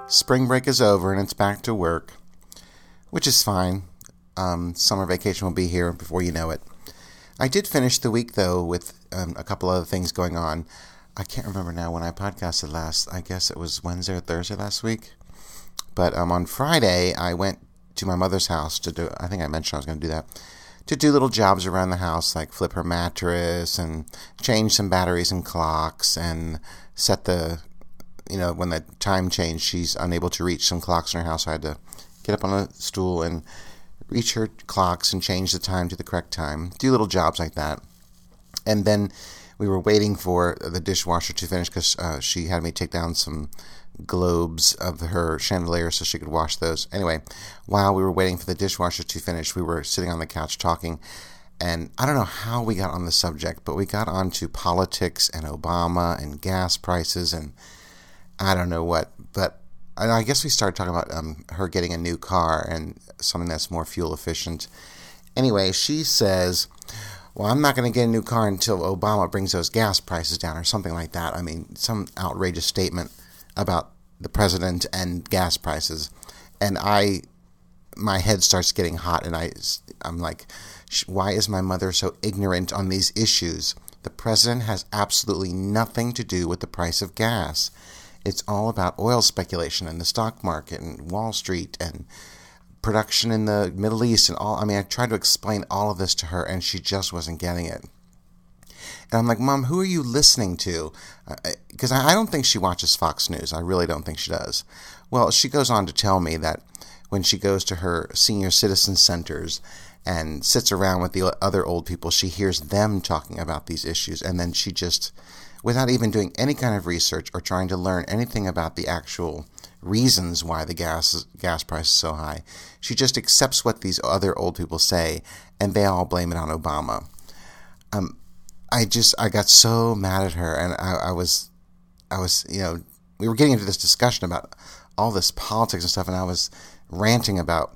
Spring break is over and it's back to work, which is fine. Summer vacation will be here before you know it. I did finish the week, though, with a couple other things going on. I can't remember now when I podcasted last. I guess it was Wednesday or Thursday last week. But on Friday, I went to my mother's house to do, I think I mentioned I was going to do that, to do little jobs around the house, like flip her mattress and change some batteries and clocks and set the, when the time changed, she's unable to reach some clocks in her house. So I had to get up on a stool and reach her clocks and change the time to the correct time. Do little jobs like that. And then we were waiting for the dishwasher to finish because she had me take down some globes of her chandelier so she could wash those. Anyway, while we were waiting for the dishwasher to finish, we were sitting on the couch talking. And I don't know how we got on the subject, but we got onto politics and Obama and gas prices and I don't know what. But I guess we started talking about her getting a new car and something that's more fuel efficient. Anyway, she says, well, I'm not going to get a new car until Obama brings those gas prices down or something like that. I mean, some outrageous statement about the president and gas prices. And my head starts getting hot and I'm like, why is my mother so ignorant on these issues? The president has absolutely nothing to do with the price of gas. It's all about oil speculation and the stock market and Wall Street and production in the Middle East and all. I mean, I tried to explain all of this to her and she just wasn't getting it. And I'm like, Mom, who are you listening to? Because I don't think she watches Fox News. I really don't think she does. Well, she goes on to tell me that when she goes to her senior citizen centers and sits around with the other old people, she hears them talking about these issues. And then she just, without even doing any kind of research or trying to learn anything about the actual reasons why the gas price is so high, she just accepts what these other old people say, and they all blame it on Obama. I got so mad at her, and I was, we were getting into this discussion about all this politics and stuff, and I was ranting about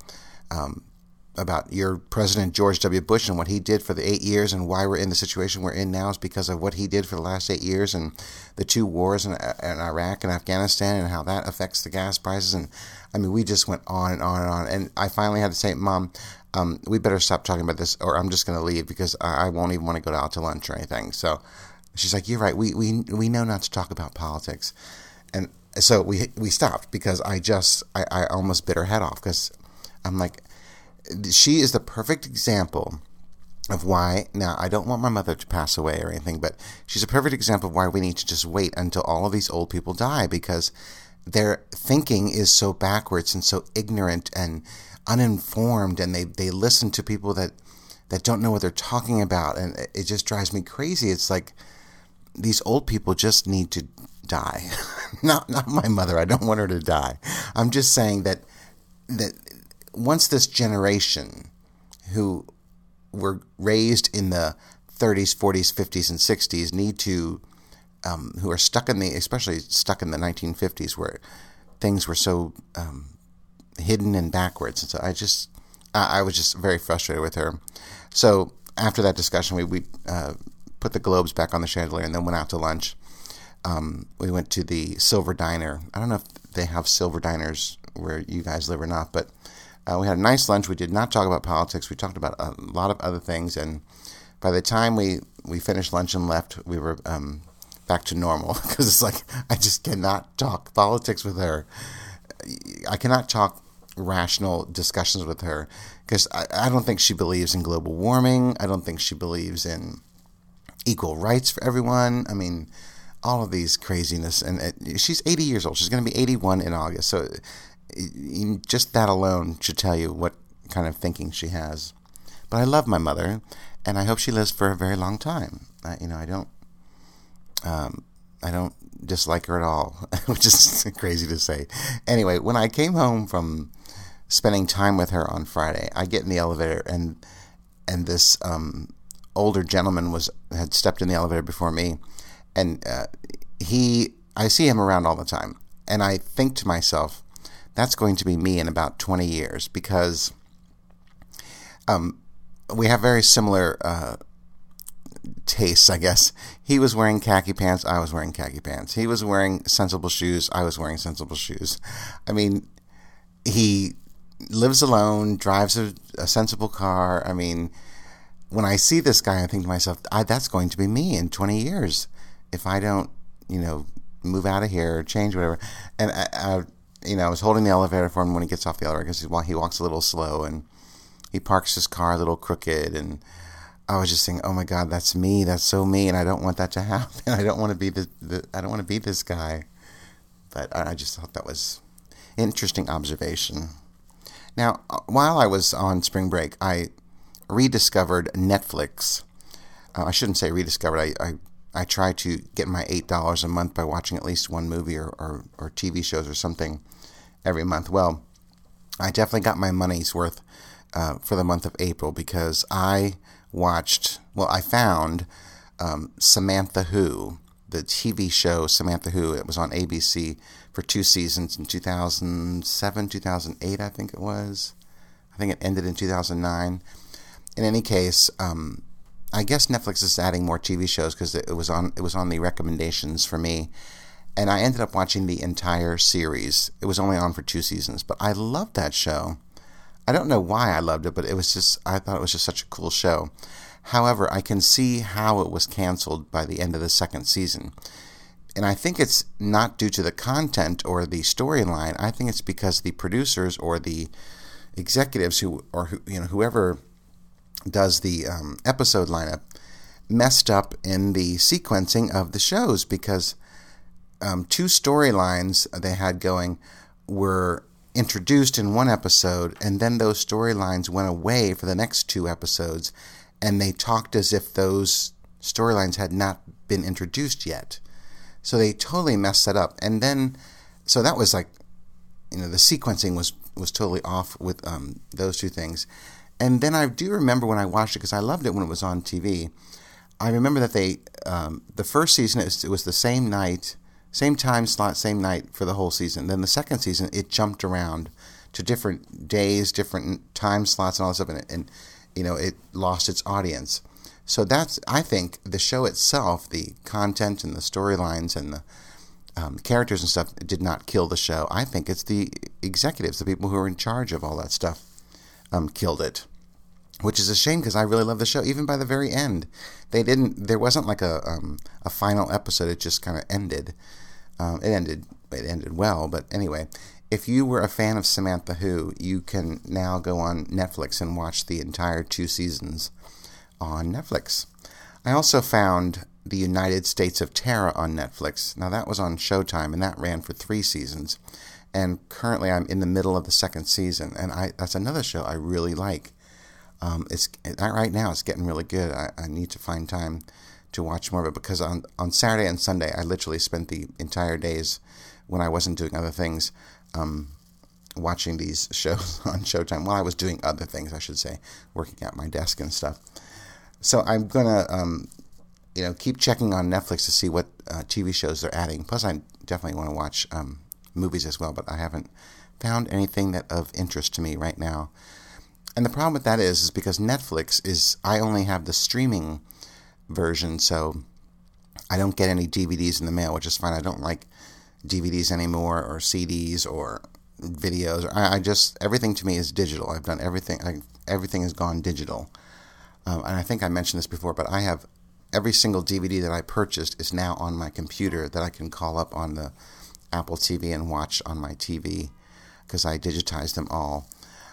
your President George W. Bush and what he did for the 8 years, and why we're in the situation we're in now is because of what he did for the last 8 years, and the two wars in Iraq and Afghanistan, and how that affects the gas prices. And I mean, we just went on and on and on, and I finally had to say, Mom, we better stop talking about this, or I'm just going to leave because I won't even want to go out to lunch or anything. So she's like, you're right. We know not to talk about politics. And so we stopped because I almost bit her head off because I'm like, she is the perfect example of why, now I don't want my mother to pass away or anything, but she's a perfect example of why we need to just wait until all of these old people die, because their thinking is so backwards and so ignorant and uninformed, and they listen to people that don't know what they're talking about, and it just drives me crazy. It's like these old people just need to die. Not my mother. I don't want her to die. I'm just saying that once this generation who were raised in the 30s, 40s, 50s, and 60s need to, who are especially stuck in the 1950s where things were so hidden and backwards. And so I was just very frustrated with her. So after that discussion, we put the globes back on the chandelier and then went out to lunch. We went to the Silver Diner. I don't know if they have Silver Diners where you guys live or not, but we had a nice lunch. We did not talk about politics. We talked about a lot of other things, and by the time we finished lunch and left, we were back to normal, because it's like I just cannot talk politics with her. I cannot talk rational discussions with her because I don't think she believes in global warming. I don't think she believes in equal rights for everyone. I mean, all of these craziness. And she's 80 years old. She's going to be 81 in August. So just that alone should tell you what kind of thinking she has. But I love my mother, and I hope she lives for a very long time. I don't dislike her at all, which is crazy to say. Anyway, when I came home from spending time with her on Friday, I get in the elevator, and this older gentleman had stepped in the elevator before me, and I see him around all the time, and I think to myself, that's going to be me in about 20 years, because we have very similar tastes, I guess. He was wearing khaki pants. I was wearing khaki pants. He was wearing sensible shoes. I was wearing sensible shoes. I mean, he lives alone, drives a sensible car. I mean, when I see this guy, I think to myself, that's going to be me in 20 years if I don't, move out of here or change whatever. And I was holding the elevator for him when he gets off the elevator because he walks a little slow and he parks his car a little crooked, and I was just saying, oh my God, that's me. That's so me, and I don't want that to happen. I don't want to be I don't want to be this guy. But I just thought that was an interesting observation. Now, while I was on spring break, I rediscovered Netflix. I shouldn't say rediscovered. I try to get my $8 a month by watching at least one movie or TV shows or something every month. Well, I definitely got my money's worth for the month of April because I found Samantha Who, the TV show Samantha Who. It was on ABC for 2 seasons in 2007, 2008, I think it was. I think it ended in 2009. In any case, I guess Netflix is adding more TV shows because it was on the recommendations for me. And I ended up watching the entire series. It was only on for 2 seasons, but I loved that show. I don't know why I loved it, but I thought it was just such a cool show. However, I can see how it was canceled by the end of the second season. And I think it's not due to the content or the storyline. I think it's because the producers or the executives whoever does the episode lineup messed up in the sequencing of the shows because 2 storylines they had going were introduced in one episode, and then those storylines went away for the next 2 episodes, and they talked as if those storylines had not been introduced yet. So they totally messed that up. And then, so that was like, the sequencing was totally off with those 2 things. And then I do remember when I watched it, because I loved it when it was on TV, I remember that they, the first season, it was the same night, same time slot, same night for the whole season. Then the second season, it jumped around to different days, different time slots and all this stuff, and it lost its audience. So I think the show itself, the content and the storylines and the characters and stuff did not kill the show. I think it's the executives, the people who are in charge of all that stuff, killed it. Which is a shame because I really love the show. Even by the very end, there wasn't like a final episode. It just kind of ended. It ended well, but anyway, if you were a fan of Samantha Who, you can now go on Netflix and watch the entire 2 seasons on Netflix. I also found The United States of Tara on Netflix. Now that was on Showtime, and that ran for 3 seasons. And currently I'm in the middle of the 2nd season, and that's another show I really like. Right now it's getting really good. I need to find time to watch more of it because on Saturday and Sunday I literally spent the entire days when I wasn't doing other things watching these shows on Showtime. Well, I was doing other things, I should say, working at my desk and stuff. So I'm gonna keep checking on Netflix to see what TV shows they're adding. Plus I definitely want to watch movies as well, but I haven't found anything that of interest to me right now. And the problem with that is because Netflix I only have the streaming version, so I don't get any DVDs in the mail, which is fine. I don't like DVDs anymore, or CDs, or videos. Everything to me is digital. I've done everything. Everything has gone digital. And I think I mentioned this before, but I have every single DVD that I purchased is now on my computer that I can call up on the Apple TV and watch on my TV because I digitized them all.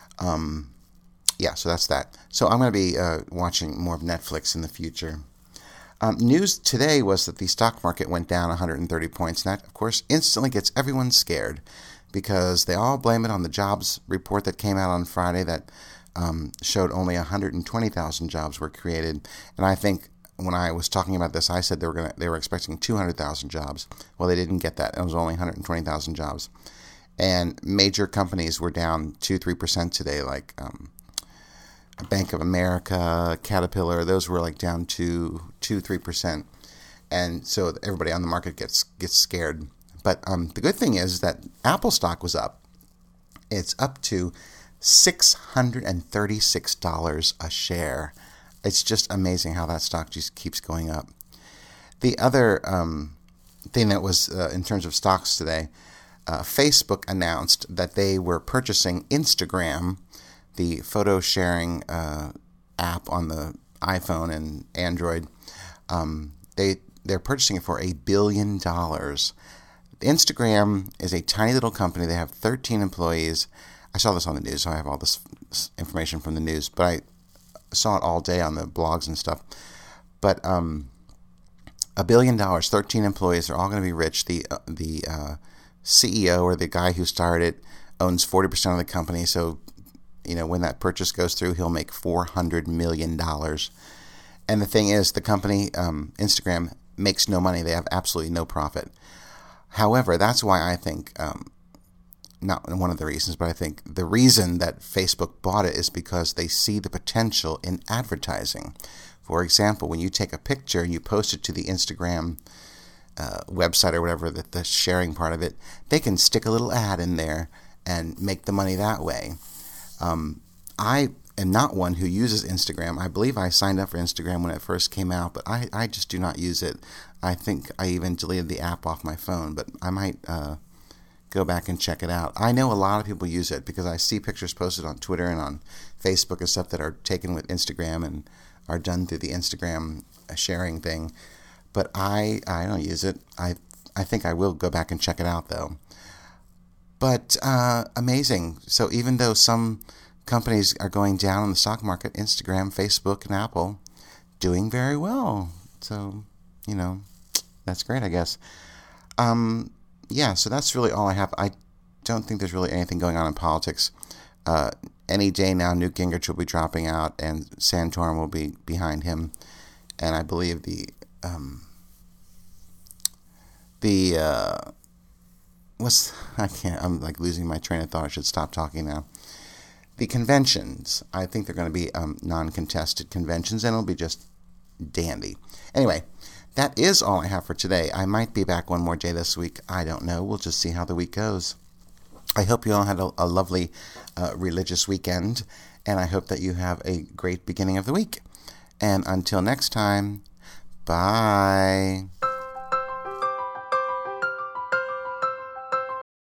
So that's that. So I'm going to be watching more of Netflix in the future. News today was that the stock market went down 130 points. And that, of course, instantly gets everyone scared because they all blame it on the jobs report that came out on Friday that showed only 120,000 jobs were created. And I think when I was talking about this, I said they were expecting 200,000 jobs. Well, they didn't get that. It was only 120,000 jobs. And major companies were down 2-3% today, like Bank of America, Caterpillar. Those were like down 2-3%. And so everybody on the market gets scared. But the good thing is that Apple stock was up. It's up to $636 a share. It's just amazing how that stock just keeps going up. The other thing that was in terms of stocks today, Facebook announced that they were purchasing Instagram, the photo sharing app on the iPhone and Android. They're purchasing it for $1 billion. Instagram is a tiny little company. They have 13 employees. I saw this on the news, so I have all this information from the news, but I saw it all day on the blogs and stuff. But $1 billion, 13 employees, they're all going to be rich. The CEO, or the guy who started it, owns 40% of the company. So, when that purchase goes through, he'll make $400 million. And the thing is, the company, Instagram, makes no money. They have absolutely no profit. However, that's why I think, not one of the reasons, but I think the reason that Facebook bought it is because they see the potential in advertising. For example, when you take a picture and you post it to the Instagram website or whatever, the sharing part of it, they can stick a little ad in there and make the money that way. I am not one who uses Instagram. I believe I signed up for Instagram when it first came out, but I just do not use it. I think I even deleted the app off my phone, but I might go back and check it out. I know a lot of people use it because I see pictures posted on Twitter and on Facebook and stuff that are taken with Instagram and are done through the Instagram sharing thing. But I don't use it. I think I will go back and check it out, though. But amazing. So even though some companies are going down in the stock market, Instagram, Facebook, and Apple doing very well. So, that's great, I guess. Yeah, so that's really all I have. I don't think there's really anything going on in politics. Any day now, Newt Gingrich will be dropping out, and Santorum will be behind him. And I believe I'm like losing my train of thought. I should stop talking now. The conventions, I think they're going to be non-contested conventions, and it'll be just dandy. Anyway, that is all I have for today. I might be back one more day this week. I don't know. We'll just see how the week goes. I hope you all had a lovely religious weekend, and I hope that you have a great beginning of the week. And until next time, bye.